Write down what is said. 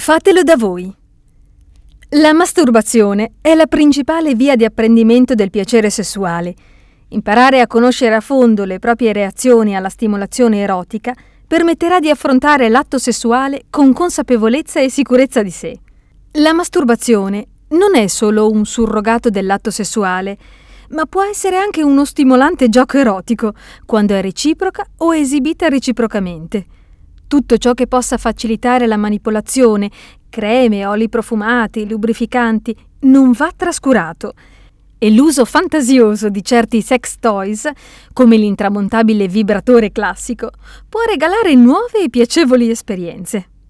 Fatelo da voi. La masturbazione è la principale via di apprendimento del piacere sessuale. Imparare a conoscere a fondo le proprie reazioni alla stimolazione erotica permetterà di affrontare l'atto sessuale con consapevolezza e sicurezza di sé. La masturbazione non è solo un surrogato dell'atto sessuale, ma può essere anche uno stimolante gioco erotico, quando è reciproca o esibita reciprocamente. Tutto ciò che possa facilitare la manipolazione, creme, oli profumati, lubrificanti, non va trascurato. E l'uso fantasioso di certi sex toys, come l'intramontabile vibratore classico, può regalare nuove e piacevoli esperienze.